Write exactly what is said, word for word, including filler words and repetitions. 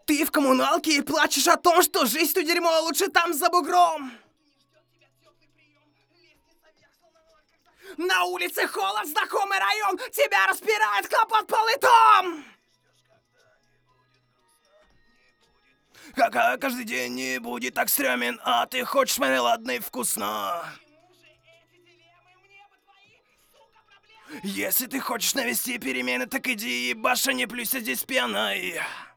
Ты в коммуналке и плачешь о том, что жизнь тут дерьмо, лучше там за бугром. На улице холод, знакомый район, тебя распирает клопот полытом. Как каждый день не будет так стрёмен, а ты хочешь мармеладный вкусно. Если ты хочешь навести перемены, так иди ебаш, а не плюйся здесь пьяной.